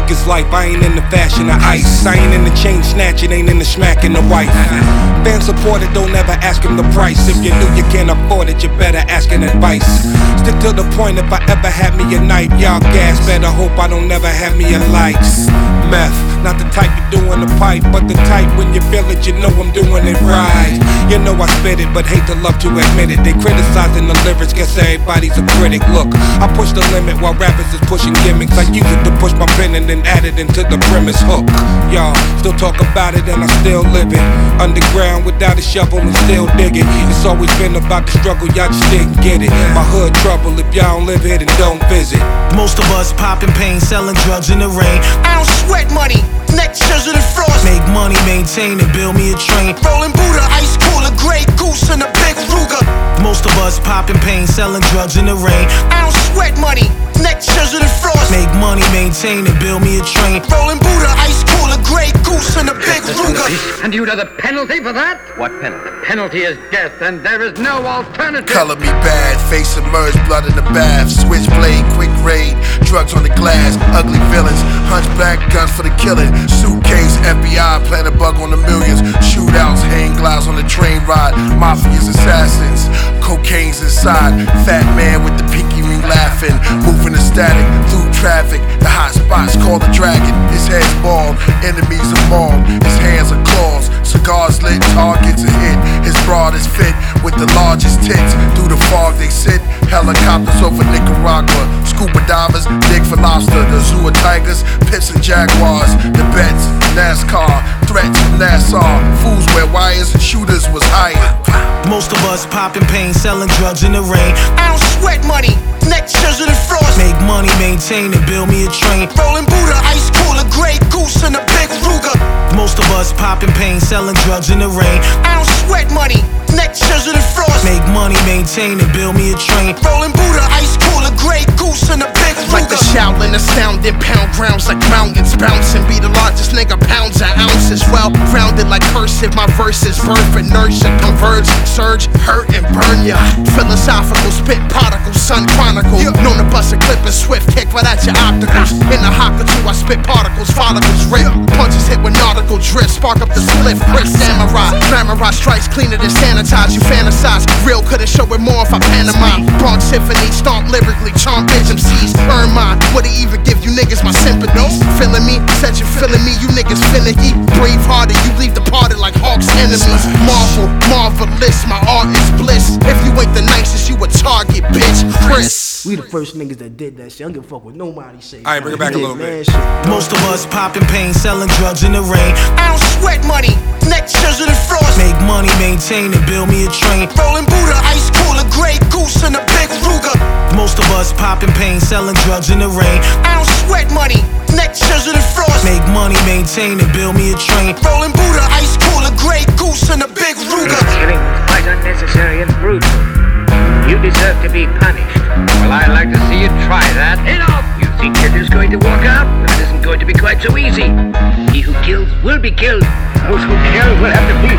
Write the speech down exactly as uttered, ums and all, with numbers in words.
niggas' life. I ain't in the fashion of ice. I ain't in the chain snatching, ain't in the smacking the wife. Fan supported, don't ever ask him the price. If you knew you can't afford it, you better ask an advice. Stick to the point, if I ever had me a night, y'all gas, better hope I don't ever have me a light. Meth, not the type you do in the pipe, but the type when you feel it, you know I'm doing it right. You know I spit it, but hate to love to admit it. They criticizing the lyrics, guess everybody's a critic. Look, I push the limit while rappers is pushing gimmicks. I use it to push my pen and then add it into the premise hook. Y'all still talk about it and I still live it. Underground without a shovel and still dig it. It's always been about the struggle, y'all just didn't get it. My hood trouble, if y'all don't live it and don't visit. Most of us popping pain, selling drugs in the rain. I don't sweat money, neck scissors and frost. Make money, maintain and build me a train. Rolling Buddha, ice cooler, Grey Goose and a big Ruger. Most of us popping pain, selling drugs in the rain. I don't sweat money, neck scissors and frost. Make money, maintain and build me a train. Rolling Buddha, ice cooler, Grey Goose and a big Ruger. And you know the penalty for that? What penalty? The penalty is death, and there is no alternative. Color me bad, face submerged, blood in the bath. Switchblade, quick raid, drugs on the glass. Ugly villains, hunchback, guns for the killing. Suitcase, F B I, plant a bug on the millions. Shootouts, hang glides on the train ride. Mafias, assassins, cocaine's inside. Fat man with the pinky ring laughing. Moving the static through traffic. The hot spots call the dragon. His head's bald, enemies are mauled. His hands are claws, cigars lit, targets are hit. His broad is fit with the largest tits. Through the fog they sit. Helicopters over Nicaragua. Scuba divers dig for lobster. The zoo of tigers, pips and jaguars. The bets, NASCAR, threats from Nassau. Fools wear wires and shooters was hired. Most of us popping pain, selling drugs in the rain. I don't sweat money, neck scissors and frost. Make money, maintain and build me a train. Rolling Buddha, ice cooler, Grey Goose and a big Ruger. Most of us popping pain, selling drugs in the rain. I don't sweat money, neck scissors and frost. Make money, maintain and build me a train. Rolling Buddha, ice cooler, Grey Goose and a big Ruger. Like the Shaolin astounding, pound grounds like mountains. Bouncing, be the largest nigga, pounds and ounces. Well rounded like cursive, my verses birth inertia, converge, surge, hurt and burn ya. Philosophical spit particles, sun chronicle. Known to bust a clip and swift kick right at your opticals. In a hawk or two, I spit particles, follicles rip. Punches hit with nautical drift, spark up the split, Chris Samurai. Glamourize strikes cleaner than sanitize. You fantasize, real couldn't show it more if I pantomime. Bronx Symphony, stomp lyrically, charm bitch M Cs. Earn mine, would it even give you niggas my sympathies? Feeling me, said you feeling me, you niggas finicky. Brave hearted, you leave departed like Hawk's enemies. Marvel, marvelous, my art is bliss. If you ain't the nicest, you a target, bitch. Chris. We the first niggas that did that shit. I don't give a fuck what nobody say. Alright, bring it back a little bit. Most of us popping pain, selling drugs in the rain. I don't sweat money, neck scissors and frost. Make money, maintain and build me a train. Rolling Buddha, ice cooler, Grey Goose and a big Ruger. Most of us popping pain, selling drugs in the rain. I don't sweat money, neck scissors and frost. Make money, maintain and build me a train. Rolling Buddha, ice cooler, Grey Goose and a big Ruger. Killing was quite unnecessary and brutal. You deserve to be punished. Well, I'd like to see you try that. Enough! You think you're just going to walk out? Well, it isn't going to be quite so easy. He who kills will be killed. Those who kill will have to be